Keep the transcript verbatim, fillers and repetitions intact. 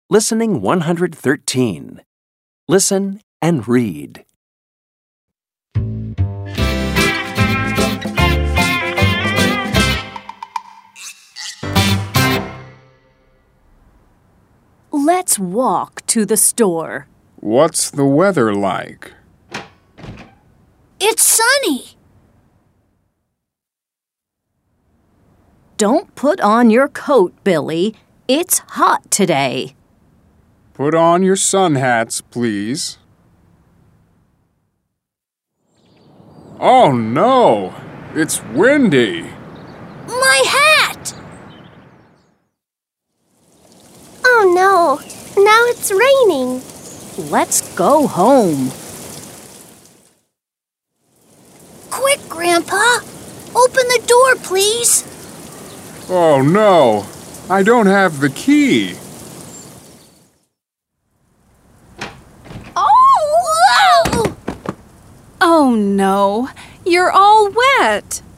Listening one hundred thirteen. Listen and read. Let's walk to the store. What's the weather like? It's sunny. Don't put on your coat, Billy. It's hot today. Put on your sun hats, please. Oh no! It's windy! My hat! Oh no! Now it's raining. Let's go home. Quick, Grandpa! Open the door, please. Oh no! I don't have the key. Oh! Oh no, you're all wet.